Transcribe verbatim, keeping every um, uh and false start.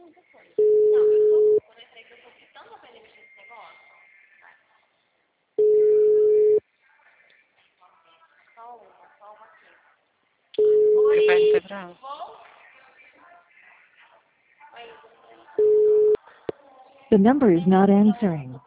Eu perguntei pra ela. The number is not answering.